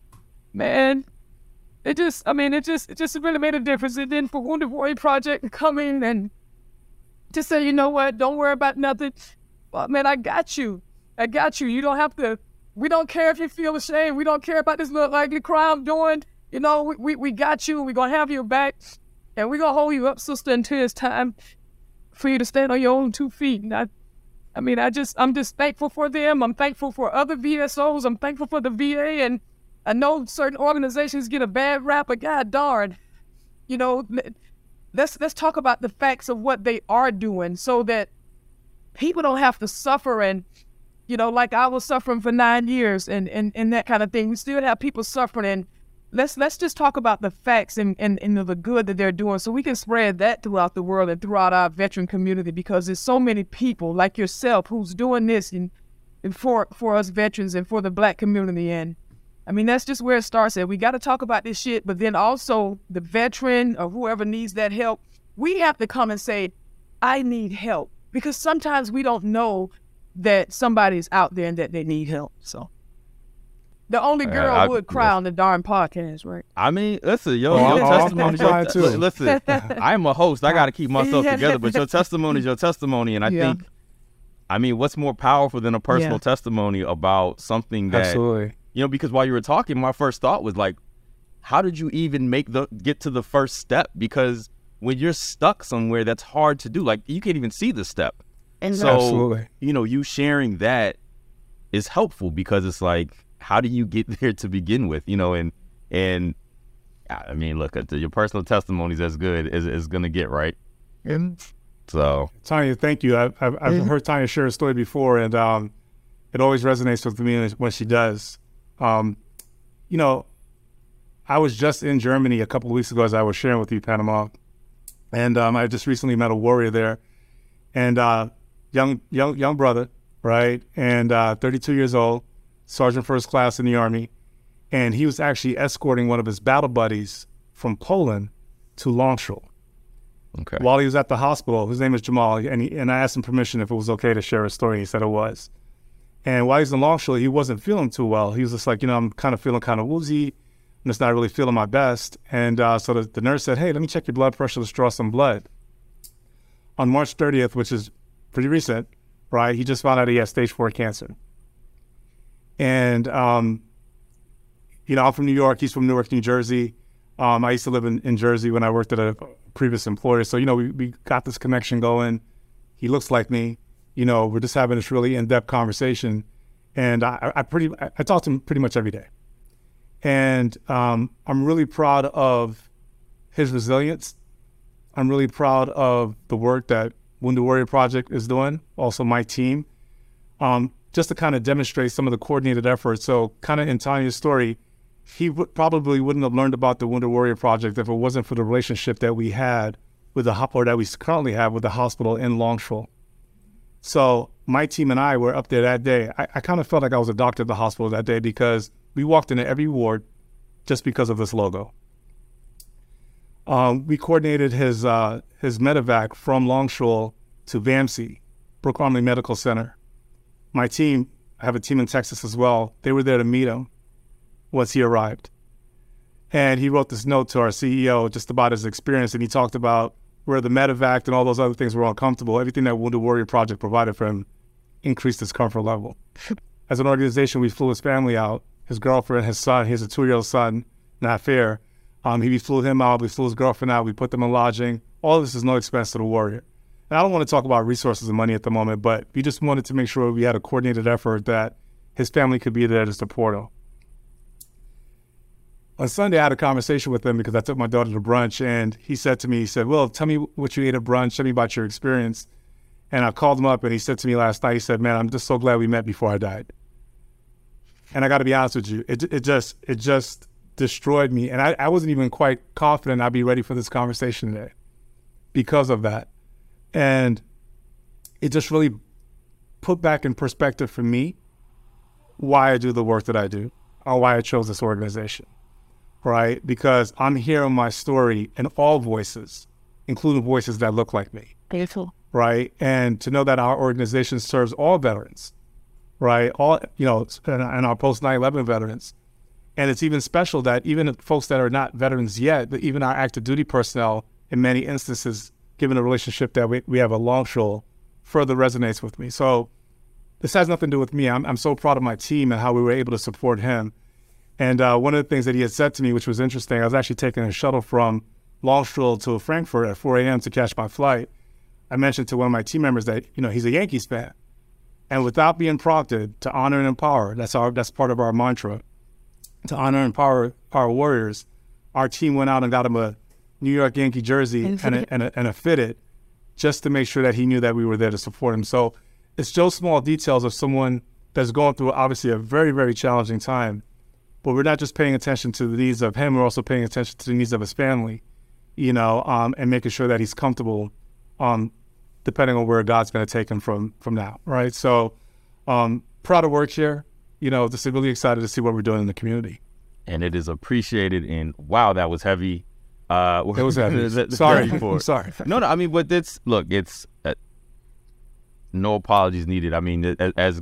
man, it just really made a difference. And then for Wounded Warrior Project to come in and just say, you know what, don't worry about nothing. Well, man, I got you. I got you. You don't have to, we don't care if you feel ashamed. We don't care about this little ugly crime I'm doing. You know, we got you. We're going to have your back. And we're going to hold you up, sister, until it's time for you to stand on your own 2 feet. And I'm just thankful for them. I'm thankful for other VSOs. I'm thankful for the VA. And I know certain organizations get a bad rap, but God darn, you know, let's talk about the facts of what they are doing so that people don't have to suffer. And, you know, like I was suffering for 9 years and that kind of thing. We still have people suffering. And let's just talk about the facts and the good that they're doing so we can spread that throughout the world and throughout our veteran community, because there's so many people like yourself who's doing this and for us veterans and for the Black community. And I mean, that's just where it starts at. We got to talk about this shit, but then also the veteran or whoever needs that help, we have to come and say, I need help, because sometimes we don't know that somebody's out there and that they need help. So the only girl would cry on the darn podcast, right? I mean, listen, your testimony. Listen, I'm a host. I got to keep myself together, but your testimony is your testimony. And I think, I mean, what's more powerful than a personal testimony about something that, absolutely, you know, because while you were talking, my first thought was like, how did you even get to the first step? Because when you're stuck somewhere, that's hard to do. Like, you can't even see the step. And so, absolutely, you know, you sharing that is helpful, because it's like, how do you get there to begin with, you know? And I mean, look, your personal testimony is as good as it's going to get, right? And so, Tanya, thank you. I've heard Tanya share a story before, and it always resonates with me when she does. You know, I was just in Germany a couple of weeks ago, as I was sharing with you, Panama, and I just recently met a warrior there, and young brother, right, and 32 years old. Sergeant First Class in the Army, and he was actually escorting one of his battle buddies from Poland to Longshore. Okay. While he was at the hospital, his name is Jamal, and I asked him permission if it was okay to share his story, and he said it was. And while he was in Longshore, he wasn't feeling too well. He was just like, you know, I'm kind of feeling kind of woozy. I'm just not really feeling my best. And so the nurse said, hey, let me check your blood pressure. Let's draw some blood. On March 30th, which is pretty recent, right, he just found out he had stage 4 cancer. And, you know, I'm from New York. He's from Newark, New Jersey. I used to live in Jersey when I worked at a previous employer. So, you know, we got this connection going. He looks like me. You know, we're just having this really in-depth conversation. And I talk to him pretty much every day. And I'm really proud of his resilience. I'm really proud of the work that Wounded Warrior Project is doing, also my team. Just to kind of demonstrate some of the coordinated efforts. So kind of in Tanya's story, he probably wouldn't have learned about the Wounded Warrior Project if it wasn't for the relationship that we had with the hospital, that we currently have with the hospital in Longshore. So my team and I were up there that day. I kind of felt like I was a doctor at the hospital that day, because we walked into every ward just because of this logo. We coordinated his medevac from Longshore to VAMC, Brooke Army Medical Center. My team, I have a team in Texas as well, they were there to meet him once he arrived. And he wrote this note to our CEO just about his experience, and he talked about where the medevac and all those other things were uncomfortable. Everything that Wounded Warrior Project provided for him increased his comfort level. As an organization, we flew his family out, his girlfriend, his son. He has a 2-year-old son, not fair. He flew him out, we flew his girlfriend out, we put them in lodging. All of this is no expense to the warrior. And I don't want to talk about resources and money at the moment, but we just wanted to make sure we had a coordinated effort that his family could be there to support him. On Sunday, I had a conversation with him because I took my daughter to brunch, and he said, Will, tell me what you ate at brunch. Tell me about your experience. And I called him up, and he said to me last night, he said, man, I'm just so glad we met before I died. And I got to be honest with you, it just destroyed me. And I wasn't even quite confident I'd be ready for this conversation today because of that. And it just really put back in perspective for me why I do the work that I do, or why I chose this organization, right? Because I'm hearing my story in all voices, including voices that look like me. Beautiful. Right? And to know that our organization serves all veterans, right? All, and our post 9/11 veterans. And it's even special that even folks that are not veterans yet, but even our active duty personnel, in many instances, given the relationship that we have at Longshore, further resonates with me. So this has nothing to do with me. I'm so proud of my team and how we were able to support him. And one of the things that he had said to me, which was interesting, I was actually taking a shuttle from Longshore to Frankfurt at 4 a.m. to catch my flight. I mentioned to one of my team members that, he's a Yankees fan. And without being prompted, to honor and empower, that's part of our mantra, to honor and empower our warriors, our team went out and got him a New York Yankee jersey and a fitted, just to make sure that he knew that we were there to support him. So it's those small details of someone that's going through obviously a very, very challenging time. But we're not just paying attention to the needs of him, we're also paying attention to the needs of his family, and making sure that he's comfortable, depending on where God's going to take him from now, right? So proud of work here, just really excited to see what we're doing in the community. And it is appreciated, and wow, that was heavy. It was heavy. Sorry. I'm sorry. No, I mean, but it's no apologies needed. I mean, as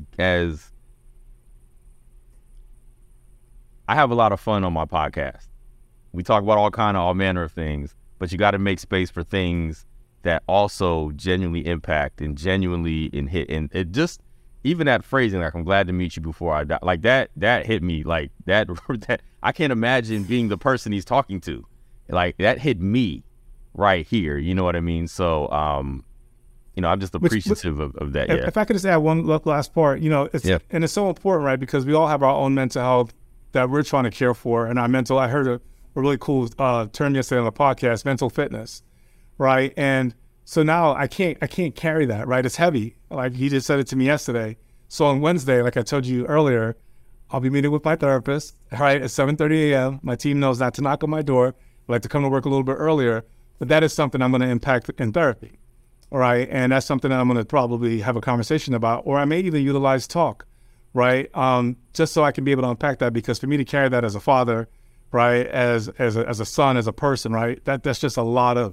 I have a lot of fun on my podcast. We talk about all manner of things, but you got to make space for things that also genuinely impact and genuinely hit. And it just, even that phrasing, like, I'm glad to meet you before I die, like that hit me, like that I can't imagine being the person he's talking to. Like, that hit me right here. You know what I mean? So, I'm just appreciative of that. Yeah. If I could just add one last part, and it's so important, right? Because we all have our own mental health that we're trying to care for. And I heard a really cool term yesterday on the podcast, mental fitness, right? And so now I can't carry that, right? It's heavy. Like, he just said it to me yesterday. So on Wednesday, like I told you earlier, I'll be meeting with my therapist, right, at 7:30 a.m. My team knows not to knock on my door. I like to come to work a little bit earlier, but that is something I'm going to impact in therapy, all right? And that's something that I'm going to probably have a conversation about, or I may even utilize talk, right? Just so I can be able to unpack that, because for me to carry that as a father, right, as a son, as a person, right, that's just a lot,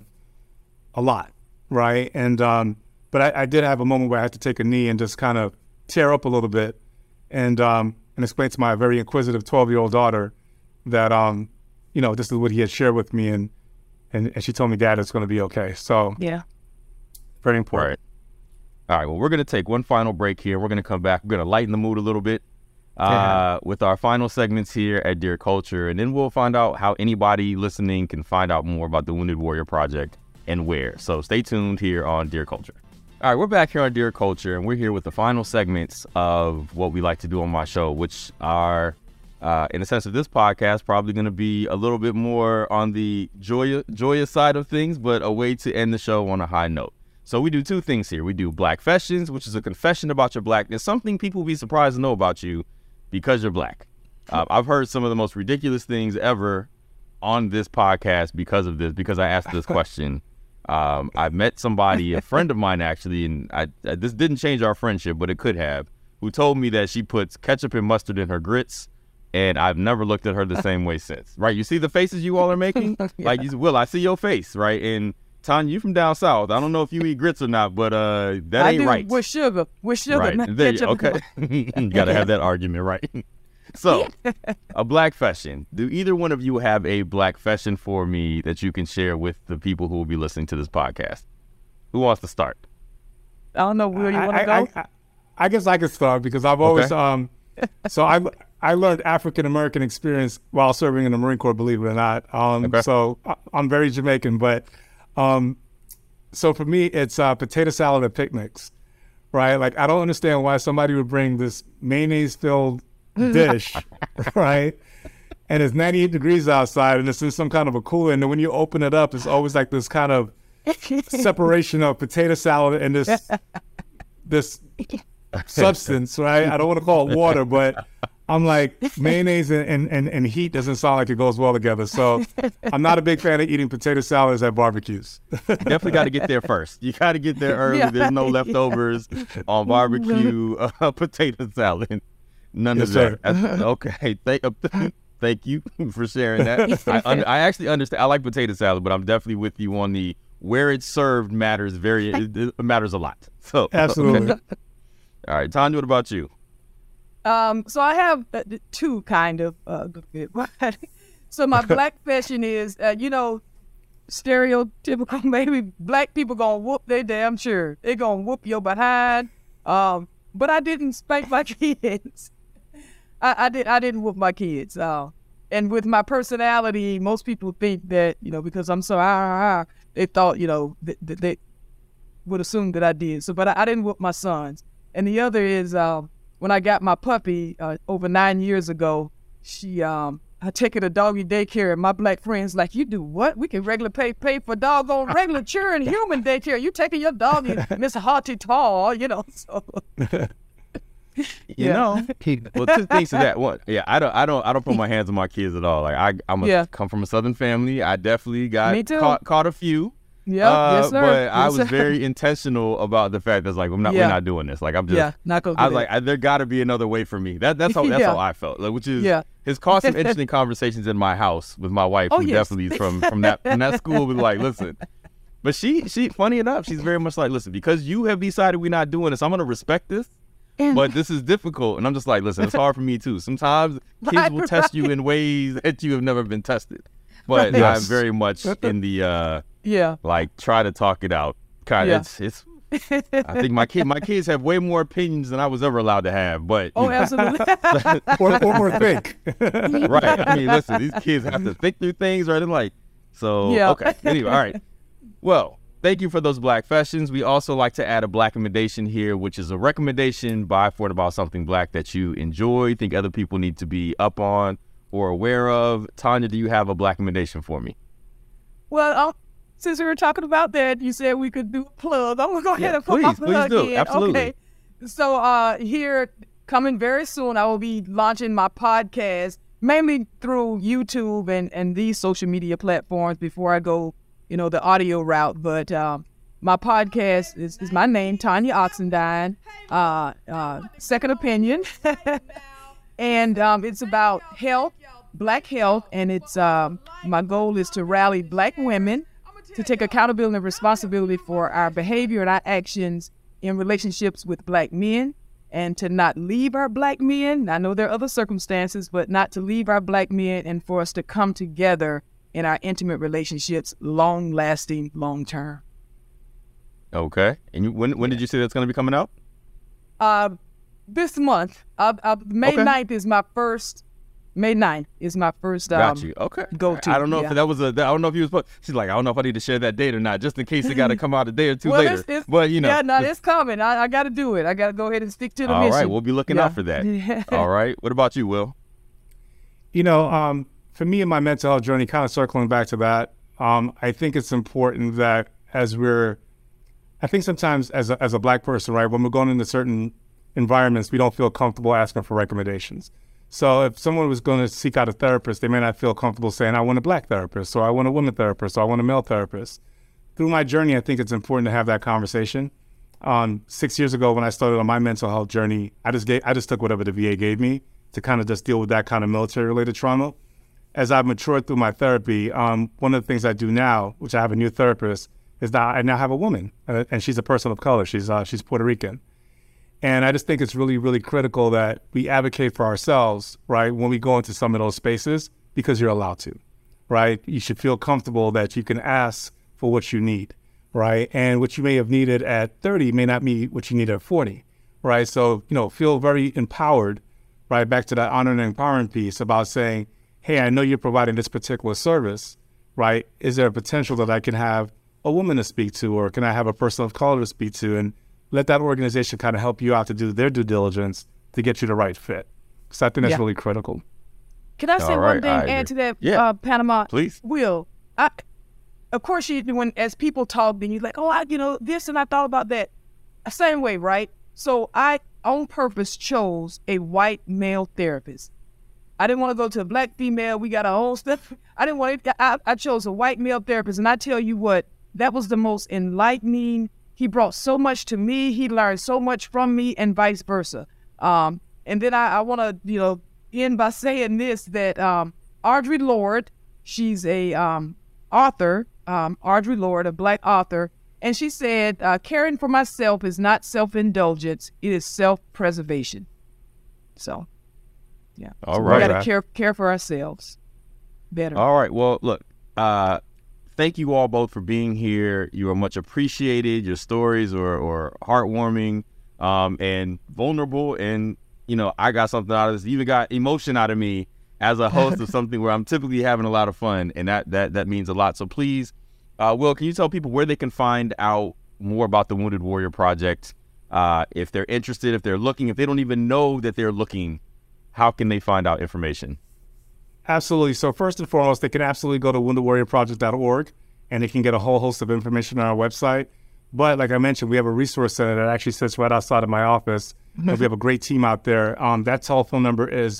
right? And but I did have a moment where I had to take a knee and just kind of tear up a little bit, and explain to my very inquisitive 12-year-old daughter that this is what he had shared with me, and she told me, Dad, it's going to be okay. So yeah, very important. All right. Well, we're going to take one final break here. We're going to come back. We're going to lighten the mood a little bit with our final segments here at Dear Culture, and then we'll find out how anybody listening can find out more about the Wounded Warrior Project and where. So stay tuned here on Dear Culture. All right, we're back here on Dear Culture, and we're here with the final segments of what we like to do on my show, which are, in the sense of this podcast, probably going to be a little bit more on the joyous side of things, but a way to end the show on a high note. So we do two things here. We do Blackfessions, which is a confession about your blackness, something people will be surprised to know about you because you're black. I've heard some of the most ridiculous things ever on this podcast because of this, because I asked this question. I met somebody, a friend of mine actually, and this didn't change our friendship, but it could have, who told me that she puts ketchup and mustard in her grits, and I've never looked at her the same way since. Right? You see the faces you all are making? Yeah. Like, Will, I see your face, right? And Tanya, you from down south. I don't know if you eat grits or not, but that ain't right. With sugar, right. Not ketchup. Okay. You gotta have that argument, right? So, a Blackfession. Do either one of you have a Blackfession for me that you can share with the people who will be listening to this podcast? Who wants to start? I don't know where you want to go. I guess I could start, because I've always, so I learned African American experience while serving in the Marine Corps, believe it or not. So I'm very Jamaican, but so for me, it's potato salad at picnics, right? Like, I don't understand why somebody would bring this mayonnaise-filled dish, right? And it's 98 degrees outside, and it's in some kind of a cooler. And then when you open it up, it's always like this kind of separation of potato salad and this substance, right? I don't want to call it water, but I'm like, mayonnaise and heat doesn't sound like it goes well together. So I'm not a big fan of eating potato salads at barbecues. Definitely got to get there first. You got to get there early. There's no leftovers on barbecue potato salad. None of that. Okay. Thank you for sharing that. I actually understand. I like potato salad, but I'm definitely with you on the where it's served matters. It matters a lot. So absolutely. Okay. All right, Tanya, what about you? So I have two kind of. So my black fashion is, stereotypical. Maybe black people gonna whoop their damn sure. They gonna whoop your behind. But I didn't spank my kids. I didn't whoop my kids. And with my personality, most people think that, because I'm so they thought, they would assume that I did. So, but I didn't whoop my sons. And the other is when I got my puppy over 9 years ago, I take her to doggy daycare, and my black friends like, you do what? We can regular pay for doggone regular children human daycare. You taking your doggy, Miss Hearty Tall, so. Well, two things to that. One, I don't put my hands on my kids at all. Like come from a Southern family. I definitely got caught a few. Yeah, yes, sir. But I was very intentional about the fact that we're not doing this. Like I'm just, not gonna do I was like, there got to be another way for me. That's how I felt. Like, which is has caused some interesting conversations in my house with my wife, who definitely is from that school. Was like, listen. But she funny enough, she's very much like, listen, because you have decided we're not doing this, I'm gonna respect this. But this is difficult. And I'm just like, listen, it's hard for me too. Sometimes kids will test you in ways that you have never been tested. But I'm very much in the like, try to talk it out. Kind of it's I think my kids have way more opinions than I was ever allowed to have. But absolutely. or more think. Right. I mean, listen, these kids have to think through things, right? I'm like, okay. Anyway, all right. Well, thank you for those black fashions. We also like to add a black recommendation here, which is a recommendation by For and About Something Black that you enjoy, think other people need to be up on or aware of. Tanya, do you have a black recommendation for me? Well, since we were talking about that, you said we could do a plug. I'm going to go ahead and put my plug please do. in. Absolutely. Okay. So here, coming very soon, I will be launching my podcast, mainly through YouTube and these social media platforms before I go the audio route, but my podcast is my name, Tanya Oxendine, Second Opinion, and it's about health, black health, and it's my goal is to rally black women to take accountability and responsibility for our behavior and our actions in relationships with black men, and to not leave our black men. I know there are other circumstances, but not to leave our black men, and for us to come together in our intimate relationships, long-lasting, long-term. Okay. And when did you say that's going to be coming out? This month. May 9th is my first. May 9th is my first. Got you. Okay. Go-to. I don't know if that was I don't know if you was. She's like, I don't know if I need to share that date or not, just in case it got to come out a day or two later. But it's coming. I got to do it. I got to go ahead and stick to the mission. All right. We'll be looking out for that. All right. What about you, Will? For me and my mental health journey, kind of circling back to that, I think it's important that I think sometimes as a black person, right, when we're going into certain environments, we don't feel comfortable asking for recommendations. So if someone was going to seek out a therapist, they may not feel comfortable saying, I want a black therapist, or I want a woman therapist, or I want a male therapist. Through my journey, I think it's important to have that conversation. 6 years ago, when I started on my mental health journey, I just took whatever the VA gave me to kind of just deal with that kind of military-related trauma. As I've matured through my therapy, one of the things I do now, which I have a new therapist, is that I now have a woman, and she's a person of color. She's Puerto Rican. And I just think it's really, really critical that we advocate for ourselves, right, when we go into some of those spaces, because you're allowed to, right? You should feel comfortable that you can ask for what you need, right? And what you may have needed at 30 may not be what you need at 40, right? So, feel very empowered right? Back to that honor and empowering piece about saying, hey, I know you're providing this particular service, right? Is there a potential that I can have a woman to speak to, or can I have a person of color to speak to, and let that organization kind of help you out to do their due diligence to get you the right fit? So I think that's really critical. Can I say one thing, add to that, Panama? Please. Will, of course, as people talk, then you're like, oh, this, and I thought about that. Same way, right? So I, on purpose, chose a white male therapist. I didn't want to go to a black female. We got our own stuff. I didn't want it. I chose a white male therapist, and I tell you what, that was the most enlightening. He brought so much to me. He learned so much from me, and vice versa. And then I want to, end by saying this, that Audre Lorde, she's a author, Audre Lorde, a black author, and she said, caring for myself is not self-indulgence, it is self-preservation. So, yeah. All right. We got to care for ourselves better. All right. Well, look, thank you all both for being here. You are much appreciated. Your stories are heartwarming and vulnerable, and I got something out of this. You even got emotion out of me as a host of something where I'm typically having a lot of fun, and that means a lot. So please, Will, can you tell people where they can find out more about the Wounded Warrior Project? If they're interested, if they're looking, if they don't even know that they're looking, how can they find out information? Absolutely. So first and foremost, they can absolutely go to woundedwarriorproject.org, and they can get a whole host of information on our website. But like I mentioned, we have a resource center that actually sits right outside of my office. And we have a great team out there. That telephone number is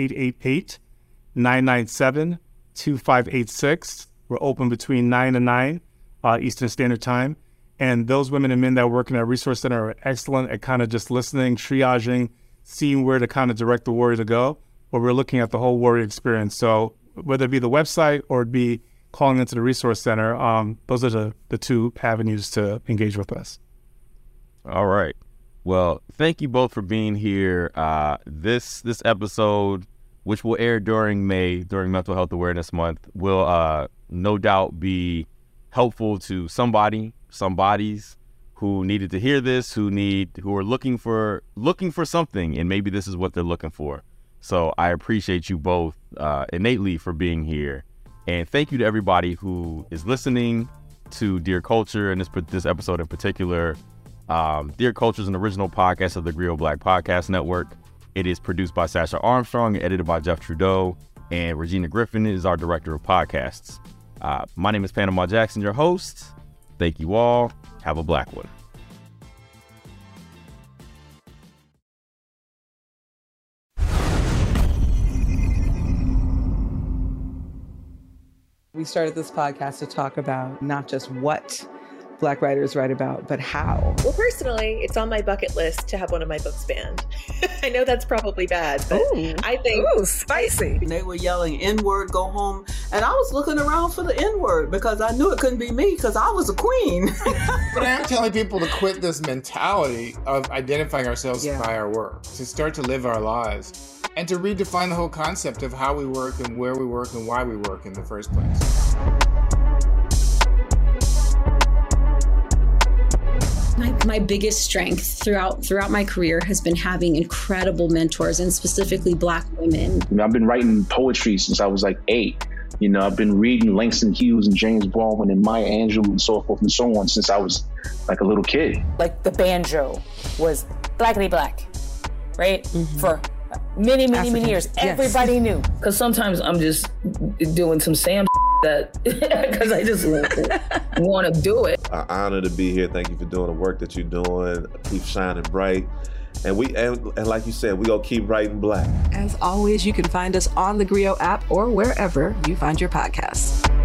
1-888-997-2586. We're open between 9 and 9 Eastern Standard Time. And those women and men that work in our resource center are excellent at kind of just listening, triaging, seeing where to kind of direct the warrior to go. But we're looking at the whole warrior experience. So whether it be the website or it be calling into the resource center, those are the two avenues to engage with us. All right. Well, thank you both for being here. This episode, which will air during May, during Mental Health Awareness Month, will no doubt be helpful to somebodies who needed to hear this, who are looking for something, and maybe this is what they're looking for. So I appreciate you both innately for being here, and thank you to everybody who is listening to Dear Culture and this episode in particular. Dear Culture is an original podcast of the Griot Black Podcast Network. It is produced by Sasha Armstrong and edited by Jeff Trudeau, and Regina Griffin is our director of podcasts. My name is Panama Jackson, your host. Thank you all. Have a black one. We started this podcast to talk about not just what Black writers write about, but how. Well, personally, it's on my bucket list to have one of my books banned. I know that's probably bad, but I think... Ooh, spicy. They were yelling N-word, go home. And I was looking around for the N-word because I knew it couldn't be me because I was a queen. But I'm telling people to quit this mentality of identifying ourselves by our work, to start to live our lives, and to redefine the whole concept of how we work and where we work and why we work in the first place. My biggest strength throughout my career has been having incredible mentors, and specifically Black women. I've been writing poetry since I was like 8. I've been reading Langston Hughes and James Baldwin and Maya Angelou and so forth and so on since I was like a little kid. Like the banjo was blackity black, right? Mm-hmm. For many years. Everybody knew. Because sometimes I'm just doing some Sam that because I just want to do it. An honor to be here. Thank you for doing the work that you're doing. Keep shining bright. And like you said, we gonna keep writing black. As always, you can find us on the Griot app or wherever you find your podcasts.